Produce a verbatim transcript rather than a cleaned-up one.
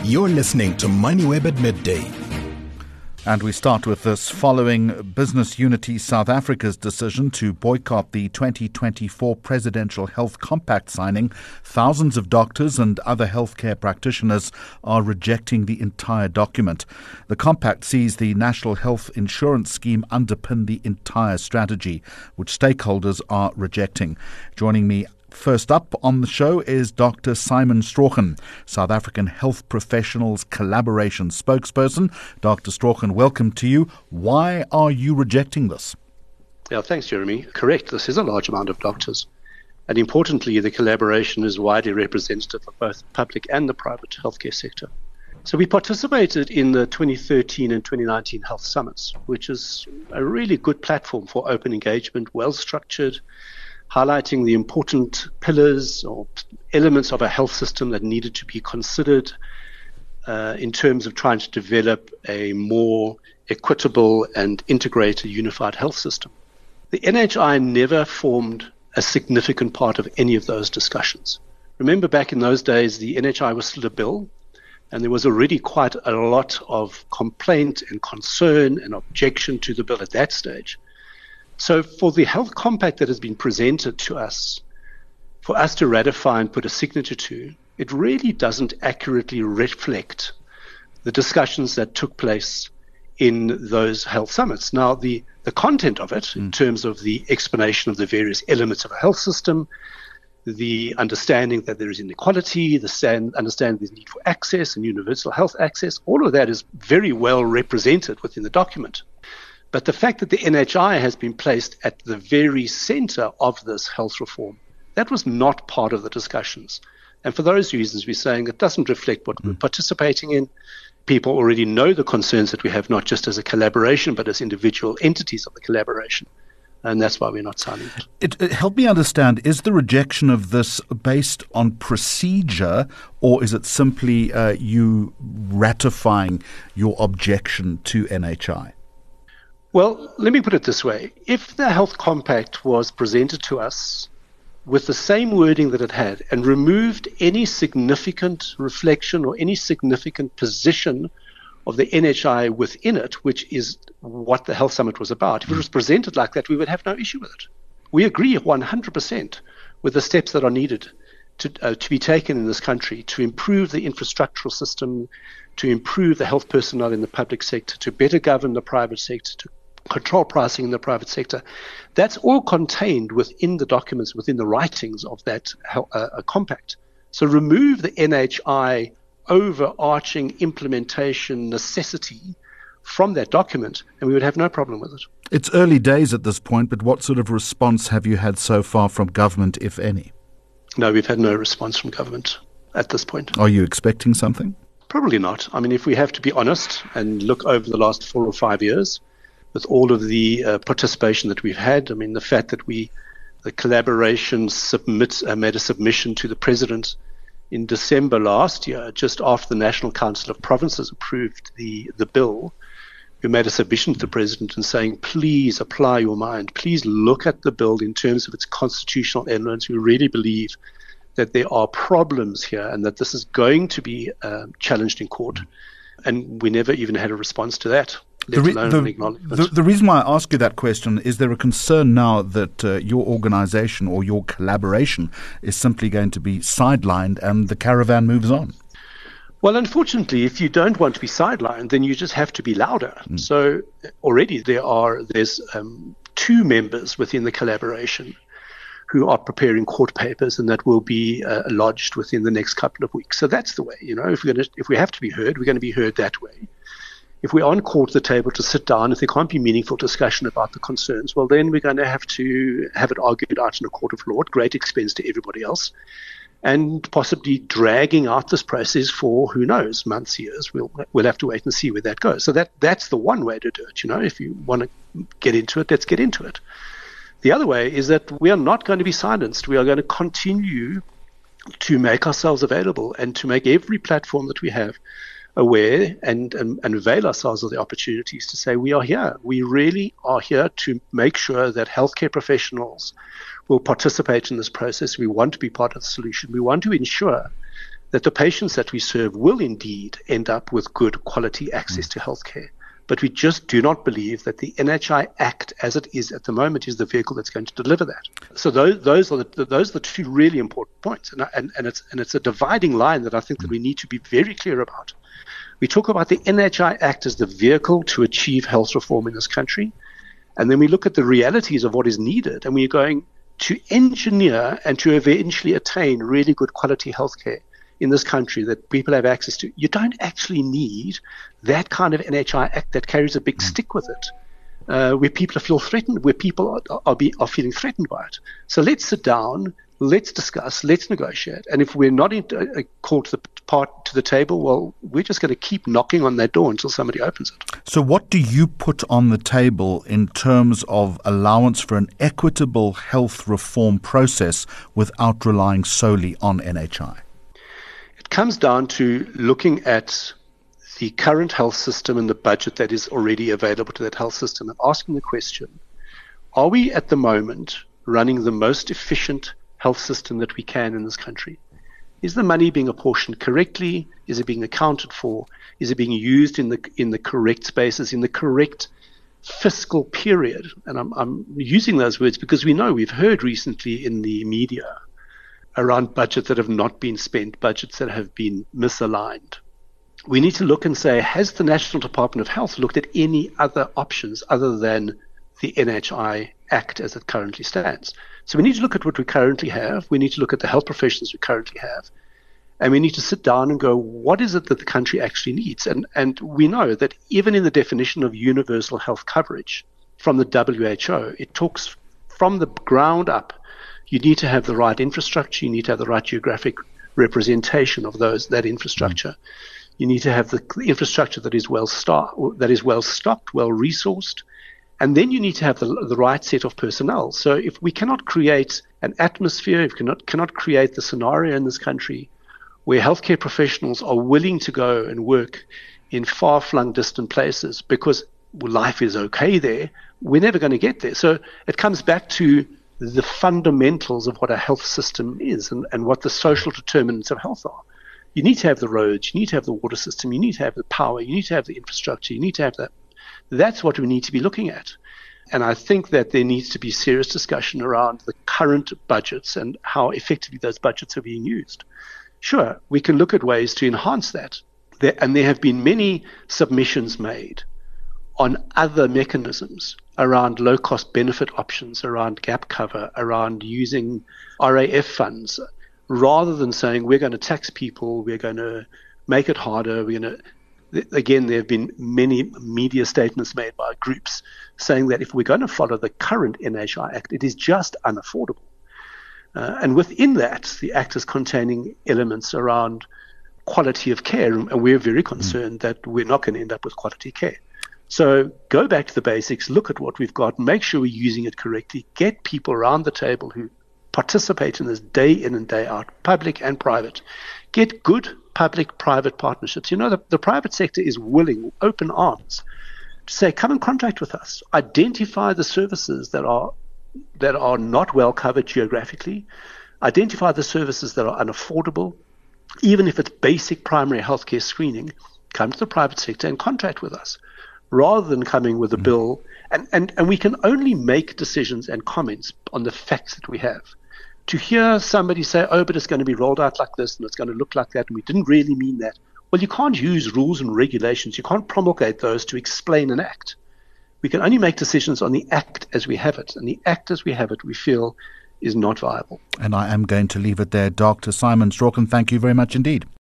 You're listening to MoneyWeb at midday. And we start with this. Following Business Unity South Africa's decision to boycott the twenty twenty-four Presidential Health Compact signing, thousands of doctors and other healthcare practitioners are rejecting the entire document. The compact sees the National Health Insurance Scheme underpin the entire strategy, which stakeholders are rejecting. Joining me first up on the show is Doctor Simon Strauchan, South African Health Professionals Collaboration spokesperson. Doctor Strauchan, welcome to you. Why are you rejecting this? Yeah, thanks, Jeremy. Correct. This is a large amount of doctors. And importantly, the collaboration is widely representative of both the public and the private healthcare sector. So we participated in the twenty thirteen and twenty nineteen Health Summits, which is a really good platform for open engagement, well-structured, highlighting the important pillars or elements of a health system that needed to be considered uh, in terms of trying to develop a more equitable and integrated unified health system. The N H I never formed a significant part of any of those discussions. Remember, back in those days, the N H I was still a bill, and there was already quite a lot of complaint and concern and objection to the bill at that stage. So for the health compact that has been presented to us, for us to ratify and put a signature to, it really doesn't accurately reflect the discussions that took place in those health summits. Now, the, the content of it, mm. in terms of the explanation of the various elements of a health system, the understanding that there is inequality, the stand, understanding there's need for access and universal health access, all of that is very well represented within the document. But the fact that the N H I has been placed at the very center of this health reform, that was not part of the discussions. And for those reasons, we're saying it doesn't reflect what mm. we're participating in. People already know the concerns that we have, not just as a collaboration, but as individual entities of the collaboration. And that's why we're not signing it. It, it. Help me understand, is the rejection of this based on procedure, or is it simply uh, you ratifying your objection to N H I? Well, let me put it this way. If the Health Compact was presented to us with the same wording that it had and removed any significant reflection or any significant position of the N H I within it, which is what the Health Summit was about, if it was presented like that, we would have no issue with it. We agree one hundred percent with the steps that are needed to, uh, to be taken in this country to improve the infrastructural system, to improve the health personnel in the public sector, to better govern the private sector, to control pricing in the private sector. That's all contained within the documents, within the writings of that uh, compact. So remove the N H I overarching implementation necessity from that document, and we would have no problem with it. It's early days at this point, but what sort of response have you had so far from government, if any? No, we've had no response from government at this point. Are you expecting something? Probably not. I mean, if we have to be honest and look over the last four or five years, with all of the uh, participation that we've had, I mean, the fact that we, the collaboration submit, uh, made a submission to the president in December last year, just after the National Council of Provinces approved the, the bill, we made a submission to the president and saying, please apply your mind. Please look at the bill in terms of its constitutional elements. We really believe that there are problems here and that this is going to be uh, challenged in court. And we never even had a response to that. The, re- the, the, the reason why I ask you that question is there a concern now that uh, your organization or your collaboration is simply going to be sidelined and the caravan moves on? Well, unfortunately, if you don't want to be sidelined, then you just have to be louder. Mm. So already there are there's um, two members within the collaboration who are preparing court papers, and that will be uh, lodged within the next couple of weeks. So that's the way. You know, if we're going to, if we have to be heard, we're going to be heard that way. If we aren't called to the table to sit down, if there can't be meaningful discussion about the concerns, well, then we're going to have to have it argued out in a court of law at great expense to everybody else, and possibly dragging out this process for, who knows, months, years. We'll we'll have to wait and see where that goes. So that that's the one way to do it. You know, if you want to get into it, let's get into it. The other way is that we are not going to be silenced. We are going to continue to make ourselves available and to make every platform that we have aware and, and, and avail ourselves of the opportunities to say we are here. We really are here to make sure that healthcare professionals will participate in this process. We want to be part of the solution. We want to ensure that the patients that we serve will indeed end up with good quality access to healthcare. But we just do not believe that the N H I Act, as it is at the moment, is the vehicle that's going to deliver that. So those, those are the, those are the two really important points, and, and, and it's and it's a dividing line that I think that we need to be very clear about. We talk about the N H I Act as the vehicle to achieve health reform in this country, and then we look at the realities of what is needed, and we're going to engineer and to eventually attain really good quality healthcare in this country that people have access to. You don't actually need that kind of N H I Act that carries a big stick with it, uh, where people feel threatened, where people are, are, be, are feeling threatened by it. So let's sit down, let's discuss, let's negotiate. And if we're not in, uh, called to the part to the table, well, we're just going to keep knocking on that door until somebody opens it. So what do you put on the table in terms of allowance for an equitable health reform process without relying solely on N H I? It comes down to looking at the current health system and the budget that is already available to that health system and asking the question, are we at the moment running the most efficient health system that we can in this country? Is the money being apportioned correctly? Is it being accounted for? Is it being used in the in the correct spaces, in the correct fiscal period? And I'm, I'm using those words because we know we've heard recently in the media around budgets that have not been spent, budgets that have been misaligned. We need to look and say, has the National Department of Health looked at any other options other than the N H I Act as it currently stands? So we need to look at what we currently have. We need to look at the health professions we currently have. And we need to sit down and go, what is it that the country actually needs? And, and we know that even in the definition of universal health coverage from the W H O, it talks from the ground up. You need to have the right infrastructure. You need to have the right geographic representation of those that infrastructure. Mm. You need to have the infrastructure that is well stocked, that is well stocked, well resourced, and then you need to have the, the right set of personnel. So if we cannot create an atmosphere, if we cannot cannot create the scenario in this country where healthcare professionals are willing to go and work in far-flung, distant places because life is okay there, we're never going to get there. So it comes back to the fundamentals of what a health system is and, and what the social determinants of health are. You need to have the roads, you need to have the water system, you need to have the power, you need to have the infrastructure, you need to have that. That's what we need to be looking at. And I think that there needs to be serious discussion around the current budgets and how effectively those budgets are being used. Sure, we can look at ways to enhance that. There, and there have been many submissions made on other mechanisms around low-cost benefit options, around gap cover, around using R A F funds, rather than saying we're going to tax people, we're going to make it harder, we're going to... Again, there have been many media statements made by groups saying that if we're going to follow the current N H I Act, it is just unaffordable. Uh, and within that, the Act is containing elements around quality of care, and we're very concerned that we're not going to end up with quality care. So go back to the basics, look at what we've got, make sure we're using it correctly, get people around the table who participate in this day in and day out, public and private. Get good public-private partnerships. You know, the, the private sector is willing, open arms, to say, come and contract with us. Identify the services that are that are not well covered geographically. Identify the services that are unaffordable. Even if it's basic primary healthcare screening, come to the private sector and contract with us, rather than coming with a bill. And, and, and we can only make decisions and comments on the facts that we have. To hear somebody say, oh, but it's going to be rolled out like this and it's going to look like that and we didn't really mean that. Well, you can't use rules and regulations. You can't promulgate those to explain an act. We can only make decisions on the act as we have it. And the act as we have it, we feel, is not viable. And I am going to leave it there. Doctor Simon Strauchan, thank you very much indeed.